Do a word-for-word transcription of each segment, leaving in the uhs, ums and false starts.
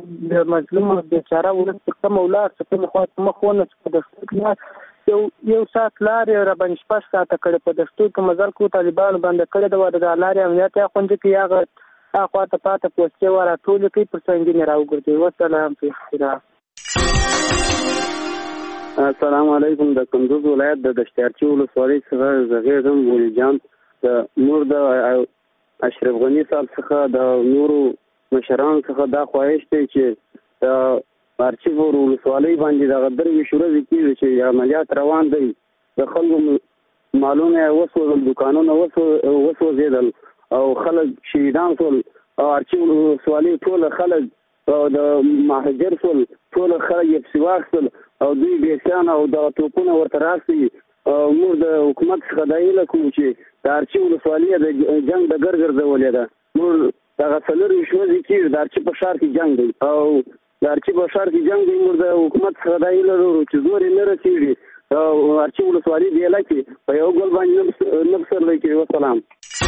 د مظلوم بیچاره ولس په کومه ولاړ څه کومه خوا مخ ونه په دستور کې یو یو ساعت لارې را باندې شپږ ساعته کړې په دستور کې مزل کو طالبانو باندې کړې د د لارې امنیت یې خوندې کې هغه هغه ته پاته پوسټې وره ټولې کوي پر څنګه راوګرځي. وسلام په اختراع. السلام علیکم. د کندوز ولایت د دشتارچی ولسوالۍ څخه زغیر زم ولی جان د نور د اشرف غنی صاحب څخه د نورو مشرانو څخه دا خواهش دی چې د ارچیف ولسوالۍ باندې د غدرې شورا کیږي چې عملیات روان دي د خلکو مالونه وسوځل دکانونه وسوځیدل او خلک شهیدان شول او ارچیف ولسوالۍ ټول خلک او د مهاجر شول ټول خلک یې سیواخل او دوی بیسان او د توپونه ورته راسي. موږ د حکومت څخه دا هیله کوو چې د ارچي ولسوالۍ د جنګ د ګرګرځولې ده. موږ دغه څلور شوزي کېږي د ارچي په ښار کې جنګ دی او د ارچي په ښار کې جنګ دی. موږ د حکومت څخه دا هیله لرو چې زور یې نه رسېږي او ارچي ولسوالۍ دې علاقې په یو ګل باندې نه پسرلی کوي. وسلام.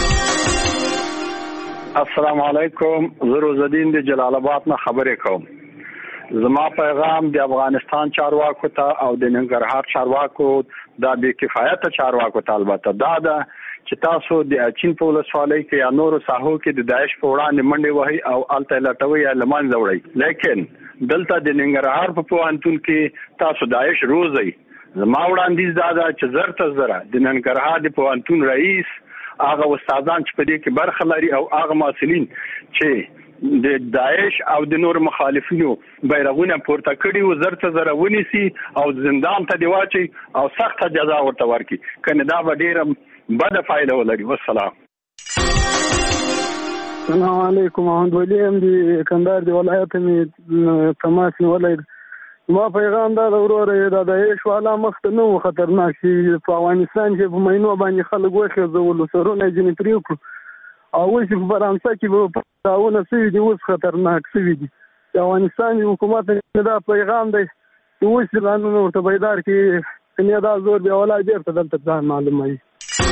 السلام علیکم. زه روزالدین د جلال آباد نه خبرې کوم. زما پیغام د افغانستان چارواکو ته او د ننګرهار چارواکو دا بې کفایته چارواکو ته البته دا ده چې تاسو د اچین په ولسوالۍ کې یا نورو ساحو کې د داعش په وړاندې منډې وهئ او هلته یې لټوئ یا له منځه وړئ، لیکن دلته د ننګرهار په پوهنتون کې تاسو داعش روزئ. زما وړاندیز دا ده چې زر ته زره د ننګرهار د پوهنتون رئیس هغه استادان چې په دې کې برخه لري او هغه محصلین چې د داعش او د نور مخالفینو بیرغونه پورته کړي و زر ته زره ونیسي او زندان ته دی واچي او سخته جزا ورته ورکړي، کنه دا به ډیره بده فایده ولري. والسلام. السلام علیکم. محمد ولی ام دی کندهار دی ولایت می تماس ولایت. ما پیغام دا وروره دا د هیڅ والا مخته نو خطرناک شي په افغانستان کې په مینو باندې خلک وخه زول سرونه جن پریو او اوس په فرانسه کې په تاونه سوي دي اوس خطرناک سوي دي. د افغانستان حکومت دا پیغام دی چې اوس قانون ورته بیدار کې کني دا زور به ولا ډیر ته دلته ځان معلومه وي.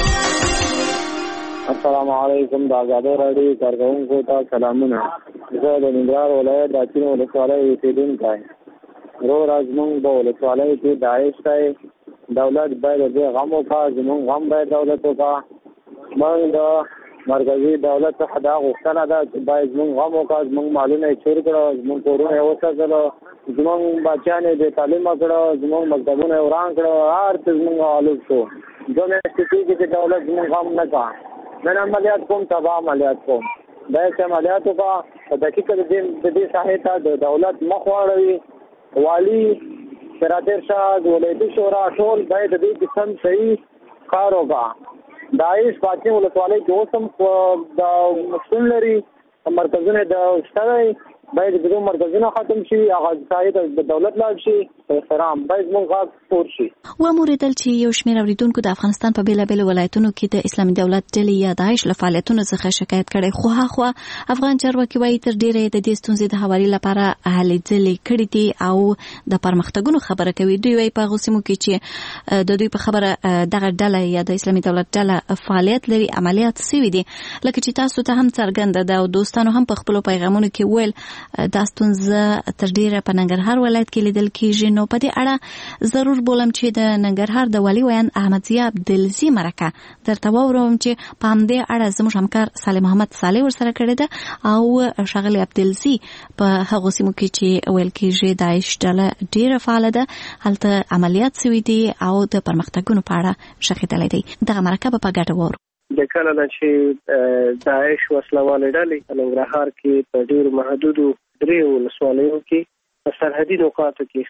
السلام علیکم. د آزادۍ راډیو کارکونکو ته سلامونه. زه د ننګرهار ولایت د اچین ولسوالۍ اوسېدونکی یم. روز زموږ په ولسوالۍ کې داعش دی، دولت باید دې غم وکړي، زموږ غم باید دولت وکړي. موږ د مرکزي دولت څخه دا غوښتنه ده چې باید زموږ غم وکړي، زموږ مالونه یې چور کړه، زموږ کورونه یې وسوځول، زموږ بچیان یې بې تعلیمه کړه، زموږ مکتبونه یې وران کړه، هر څه زموږ غالب شو. دوه میاشتې کېږي چې دولت زموږ غم نه کړه. نن عملیات کوم، سبا عملیات کوم. دا چې عملیات وکړه په دقیقه د دې ساحې ته د دولت مخ واړوي. والي سراتیر شاه د ولایتي شورا ټول باید د دې قسم صحیح کار وکړي. داعش پاتې ولسوالۍ کې اوس هم د مشکل لري، مرکزونه د شته باید د دې مرکزونه ختم شي، هغه ځای د دولت لاړ شي، احترام باید موږ غاښ پور شي. وموریدل چې یو شمېر اوریدونکو د افغانستان په بیلابیلو ولایتونو کې د اسلامي دولت ډلې یا داعش له فعالیتونو څخه شکایت کړی، خو هاخوا افغان چارواکي وایي تر ډیره د دې ستونزې د هواري لپاره هلې ځلې کړي دي او د پرمختګونو خبره کوي. دوی وایي په هغو سیمو کې چې د دوی په خبره دغه ډله یا د اسلامي دولت ډله فعالیت لري عملیات سوي دي، لکه چې تاسو ته هم څرګنده ده او دوستانو هم په خپلو پیغامونو کې ویل دا ستونزه تر ډیره په ننګرهار ولایت کې لیدل کېږي. نو په دې اړه ضرور بولم چې د ننګرهار د والي ویان احمدضیاء عبدالزي مرکه درته واورم چې په همدې اړه زموږ همکار صالح محمد صالح ورسره کړې ده او ښاغلي عبدالزي په هغو سیمو کې چې ویل کېږي داعش ډله ډیره فعاله ده، هلته عملیات سوي دي او د پرمختګونو په اړه غږېدلی دی. دغه مرکه به په ګډه واورو. د کله نه چې داعش وسلوالې ډلې په ننګرهار کې په ډېرو محدودو درې ولسوالیو کې په سرحدي نقاطو کې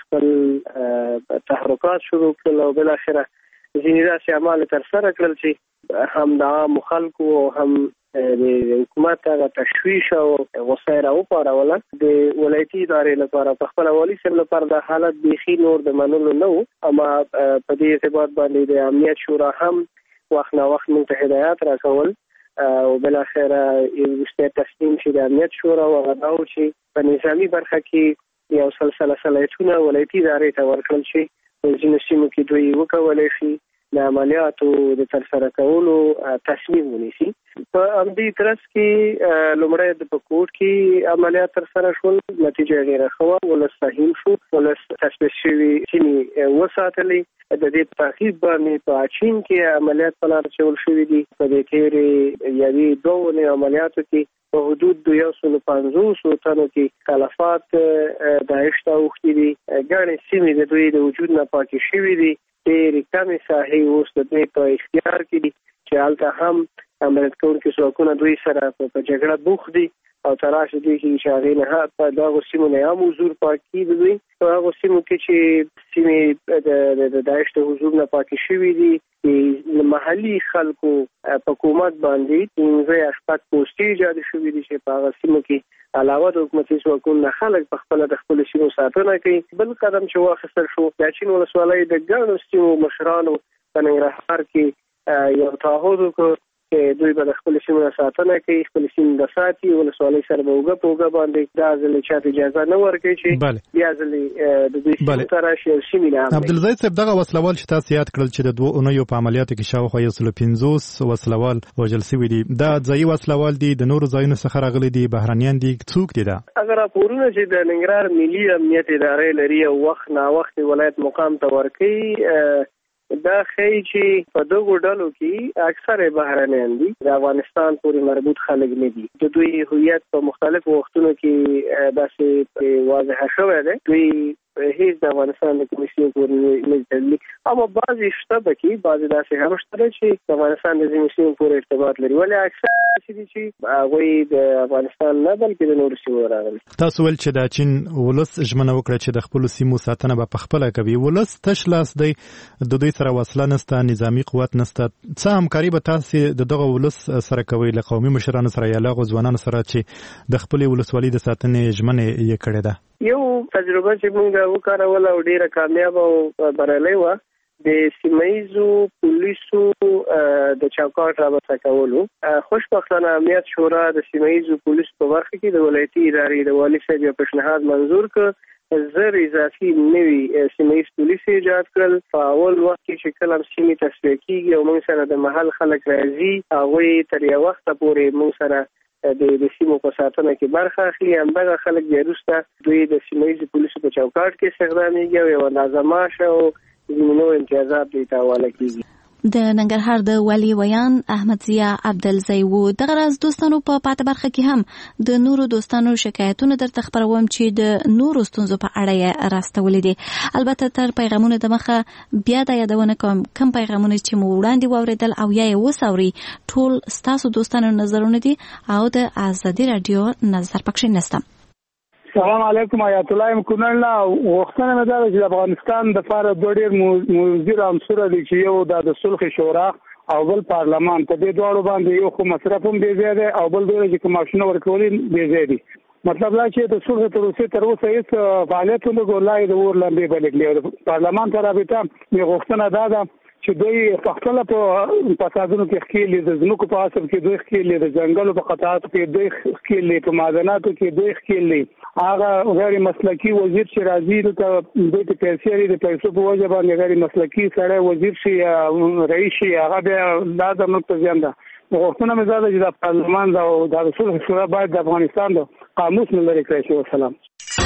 خپل تحرکات شروع کړل او بالاخره ځینې داسې اعمال ترسره کړل چې هم د عامو خلکو او هم د حکومت هغه تشویش او غوسه یې راوپاروله. د ولایتي ادارې لپاره په خپله والي صاحب لپاره د حالت بیخي نور د منلو نه و، اما په دې ارتباط باندې د امنیت شورا هم وخت نا وخت موږ ته هدایات راکول او بالاخره وروستی تصمیم چې د امنیت شورا وهغه دا و چې په نظامي برخه کې یو سلسله صلاحیتونه ولایتي ادارې ته ورکړل شي، په ځینو سیمو کې دوی وکولی شي د عملیاتو د ترسره کولو تصمیم ونیسي. په همدې ترڅ کې لومړی د پکوټ کې عملیات ترسره شول، نتیجه ډېره ښه وه، ولس فهیم شو، ولس تشویش شوي سیمې وساتلې. د دې په تعقیب باندې په چین کې عملیات په لار اچول شوي دي. په دې تېرې یوې دوه اونۍ عملیاتو کې په حدود د یو سلو پنځوسو تنو کې تلفات داعش ته اوښتي دي. ګڼې سیمې د دوی د وجود نه پاکې شوي دي. ډېرې کمې ساحې اوس د دوی په اختیار کې دي چې هلته هم عملیات کوونکي ځواکونه دوی سره په جګړه بوخت دي او تراشه دوی کې چې هغې نه په دغو سیمو نه هم حضور پاک کړي د دوی په هغو سیمو کې چې سیمې د داعش د حضور نه پاکې شوي دي. محلي خلکو په حکومت باندې پنځه یا شپږ پوستې ایجاد شوي دي چې په هغه سیمو کې علاوه د حکومتي ځواکونو نه خلک په خپله د خپلو سیمو ساتنه کوي. بل قدم چې واخیستل شو، د اچین ولسوالۍ د ګڼو سیمو مشرانو په ننګرهار کې یو تعهد وکړ چې دوی به د خپل سیمو ساتنه کوي، خپل سیمې به ساتي. ولسوالۍ سره به اوږه په اوږه باندې دا ځل چاته اجازه نه ورکوي چې بیا ځل د دوی سیمو ته راشي او سیمې نه هم. عبدالزید صاحب، دغه وسلوال چې تاسو یاد کړل چې د دوه اونیو په عملیاتو کې شاوخوا یو سلو پنځوس وسلوال وژل شوي دي، دا ځایي وسلوال دي، د نورو ځایونو څخه راغلي دي، بهرنیان دي، څوک دي؟ دا هغه راپورونه چې د ننګرهار ملي امنیت ادارې لري او وخت نا وخت ولایت مقام ته ورکوي، دا ښیي چې په دغو ډلو کې اکثره بهرنیان دي، د افغانستان پورې مربوط خلک نه دي. د دوی هویت په مختلفو وختونو کې داسې واضحه شوی دی. دوی هیڅ د افغانستان د کومې سیمې پورې نه تړلي، اما بعضې شته پکې، بعضې داسې هم شته چې د افغانستان د ځینې سیمو پورې ارتباط لري، ولې اکثر داسې دي چې هغوی د افغانستان نه بلکې د نورو سیمو راغلي. تاسو ویل چې د چین ولس ژمنه وکړه چې د خپلو سیمو ساتنه به پخپله کوي. ولس تش لاس دی، د دوی سره وسله نسته، نظامي قوت نسته. څه همکاري به تاسو د دغه ولس سره کوئ له قومي مشرانو سره یا له هغو ځوانانو سره چې د خپلې ولسوالۍ د ساتنې ژمنه یې کړې ده؟ یو تجربه چې موږ وکاروله او ډېره کامیابه او بریالۍ وه، د سیمهیزو پولیسو د چوکاټ رابطه کولو. خوشبختانه امنیت شورا د سیمهیزو پولیسو په برخه کې د ولایتي ادارې د والي صاحب یو پیشنهاد منظور کړ، زر اضافي نوي سیمهیز پولیس ایجاد کړل. په اول وخت کې چې کله سیمې تصفیه کېږي او موږ سره د محل خلک راځي، هغوی تر یو وخته پورې موږ سره د د سیمو په ساتنه کې برخه اخلي. همدغه خلک بیا وروسته دوی د سیمهیزو پولیسو په چوکاټ کې استخدامیږي او یوه اندازه معاش او ځینې نور امتیازات دوی ته حواله کېږي. د ننګرهار د والي ویان احمد ضیا عبدالزی و. دغه راز دوستانو په پاته برخه کې هم د نورو دوستانو شکایتونه درته خبروم چې د نورو ستونزو په اړه یې راستولې دي. البته تر پیغامونو د مخه بیا دا یادونه کوم کم پیغامونه چې مو وړاندې واوریدل او یا یې وساوري ټول ستاسو دوستانو نظرونه دي او د ازادي رادیو نظر پکښې نشته. السلام علیکم. آیت الله مکننلا وختونه مې دا چې افغانستان د فار دوه ډېر موزیر عنصر دي چې یو د صلح شورا او بل پارلمان، په دې دواړو باندې یو خو مصرف هم دی زیاده او بل ډېر چې کوماشنه ورکولې دی زیاده. مطلب دا چې د صلح تر اوسه تر اوسه هیڅ فعالیت نه ګولای د ور لاندې بلګلی. پارلمان ته رابطه مې غوښتنه دا ده چې دوی په خپل په فسادونو کې ښکېلې، د ځمکو په عصر کې دوی ښکېلې، د ځنګلو په قطعاتو کې دوی ښکېلې، په معدناتو کې دوی ښکېلې. هغه غیر مسلکي وزیر چې راځي دلته دوی ته پیسې لري، د پیسو په وجه باندې غیر مسلکي سړی وزیر شي یا رئیس شي، هغه بیا دا زموږ ته زیان ده. غوښتنه مې دا ده چې د پارلمان او د صلح شورا باید د افغانستان د قاموس نه لرې کړی شي. وسلام.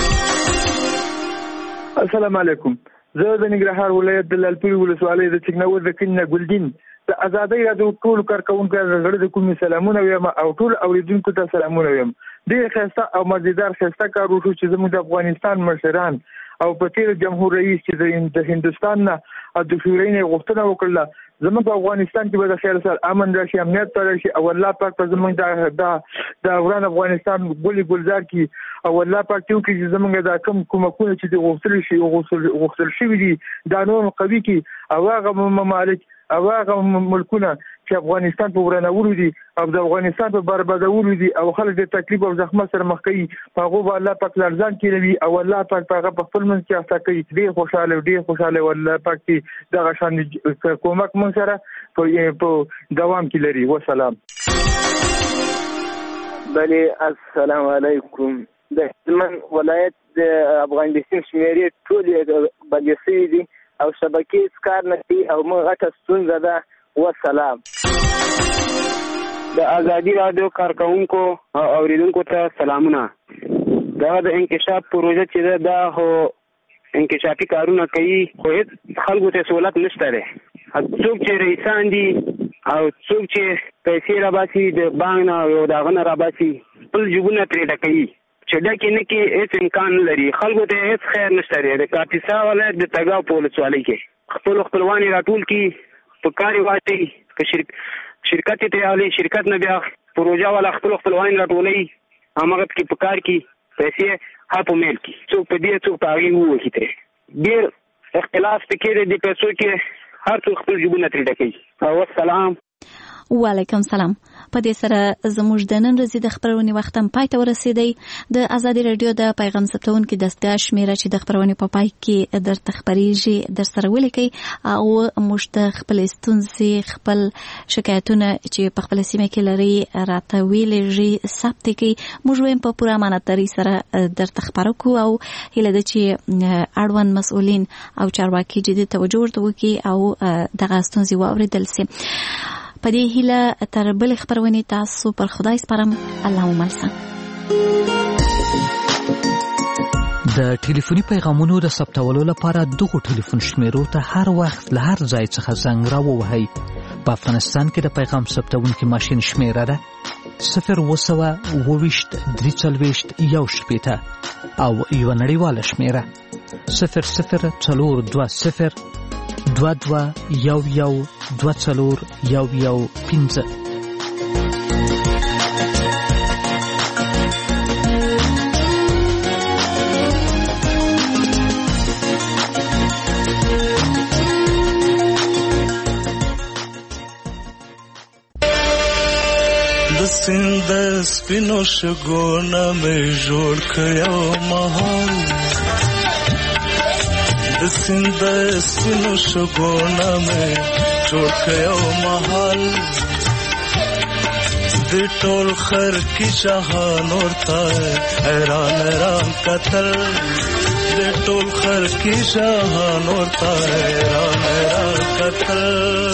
السلام علیکم. زه د ننګرهار ولایت د لعلپورې ولسوالۍ د چکنور د کلي نه ګلدین د ازادۍ راډیو ټولو کارکوونکو زړه د کومې سلامونه وایم او ټول اوریدونکو ته سلامونه وایم. ډېر ښایسته او مزیدار ښایسته کار وشو چې زموږ د افغانستان مشران او په تېر جمهور رئیس چې د هندوستان نه او د شورای نه غوښتنه وکړله زموږ په افغانستان کې به د خیر سره امن راشي، امنیت پیدا شي او الله پاک په زموږ د د وران افغانستان ګلي ګلزار کې او الله پاک ته وکړي چې زموږ د کوم کومکونه چې د غوښتل شي او غوښتل شوي دي دا نور قوي کړي او هغه ممالک او هغه ملکونه چې افغانستان په ورانولو دي او د افغانستان په بربادولو دي او خلک د تکلیف او زحمت سره مخ کوي، په هغو به الله پاک لرزان کړي او الله پاک په هغه په خپل منځ کې احسا کوي. ډېر خوشحاله ډېر خوشحاله والله پاک چې دغه شان کومک موږ سره په دوام کې لري. وسلام. بله السلام علیکم. د هلمند ولایت د افغان بستین شمیرې ټولې بندې شوي دي او شبکې کار نه کوي او موږ غټه ستونزه ده. والسلام. د ازادي رادیو کارکونکو او اوریدونکو ته سلامونه. دا د انکشاف پروژه چې ده دا هو انکشافي کارونه کوي خو هیڅ خلکو ته سہولت نشته دی. څوک چې رئیسان دي او څوک چې پیسې راباسي د بانک نه او د هغه نه راباسي خپل جیبونه ترې ډکوي چې ډکې نه کړي هیڅ امکان نه لري. خلکو ته هیڅ خیر نشته دی. د کاپیسا ولایت د تګاو په ولسوالۍ کې خپل خپلوان یې راټول کړي په کار یې واچوي که شرک شرکت یې تیاولی شرکت نه بیا پروژه والا خپل خپلوان راټولوي همغه پکې په کار کې پیسې ها په میل کې څوک په دې څوک په هغې ووهي ترې ډېر اختلاف پکې دی د پیسو کې هر څوک خپل جیبونه ترې ډکوي. والسلام. وعلیکم سلام. په دې سره زموږ د نن ورځې د خبرونې وخت هم پای ته ورسېدی. د ازادي راډیو د پیغام ثبتونکي دستګاه شمیره چې د خبرونې په پای کې درته خپریږي در سره ولیکئ او موږ د خپلې ستونزې خپل شکایتونه چې په خپله سیمه کې لري راته ویلېږي ثبت کړئ. موږ وایم په پوره امانتدارۍ سره درته خپاره کړو او هیله ده چې اړوند مسؤلین او چارواکي جدي توجه ورته وکړي او دغه ستونزې واورېدل سي. په دې هیله تر بلې خپرونې تاسو پر خدای سپارم. الله مو مل سم. د ټلیفوني پیغامونو د ثبتولو لپاره دغو ټلیفون شمیرو ته هر وخت له هر ځای څخه زنګ راووهئ. په افغانستان کې د پیغام ثبتونکي ماشین شمیره ده صفر اووه سوه اووه ویشت درې څلوېښت یو شپېته او یوه نړیواله شمیره صفر صفر څلور دوه صفر دوه دوه یو یو دوه څلور یو یو پنځه. د سیند سپینو شګونه مې جوړ کړو ماحول د سیند سپینو شګونه مې جوړ کړو ماحول د ټول خر کی جهان ورته حیران حیران قتل د ټول خر کی جهان ورته حیران حیران قتل.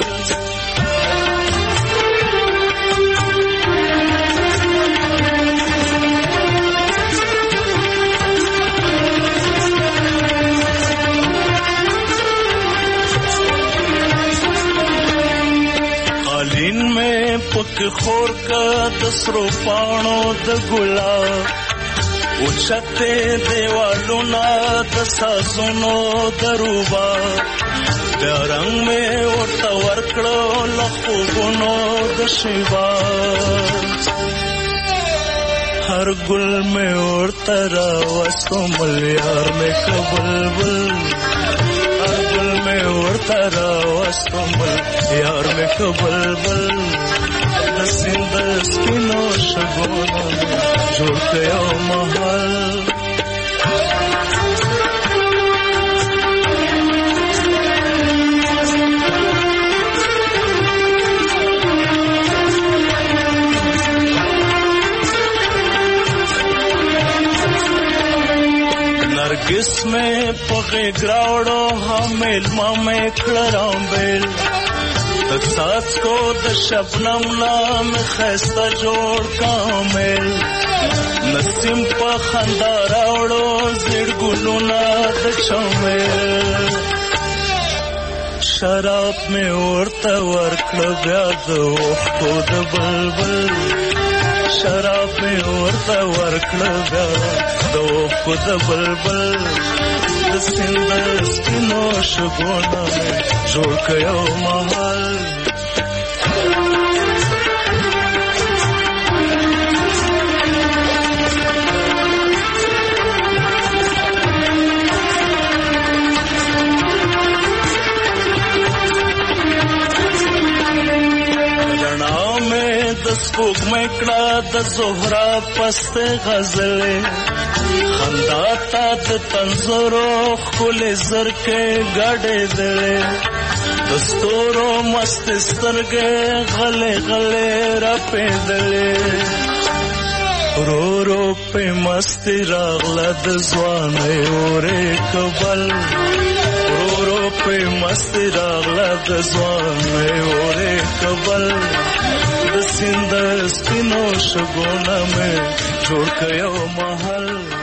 پک خور کا دسرو پانو د ګلاب اوچته دیوالونو د سازونو دروبا د رنگ میں ورته ورکړو لخوګونو د شیوا هر ګل میں ورته راوستو ملیار میں کبلبل هر ګل میں ورته راوستو ملیار میں کبلبل د سیند سپینو شګونو جوړ کړو محل. नरगिस में पगे ग्रावड़ो हमेल मामे खड़राम बेल د ساس کو د شبنم نام خسته جوړ کامل نسیم په خندا راوړو زړ ګلونه د چمل شراب می ورته ورکړه بیا د وختو د بلبل شراب می ورته ورکړه بیا د وختو د بلبل د سیند سپینو شګونه جوړ کړو محل. سپوږ مې کړه د زهرا پسته غزلې خندا تا د تنزورو ښکلې زرکې ګډې دلې د ستورو مست سترګې غلې غلې راپېدلې رو رو پې مستي راغله د ځوانۍ اورې کبل رو رو په مست راغله د ځوان مې اورې کبل د سیند سپینو شګونه مې جوړ کړو محل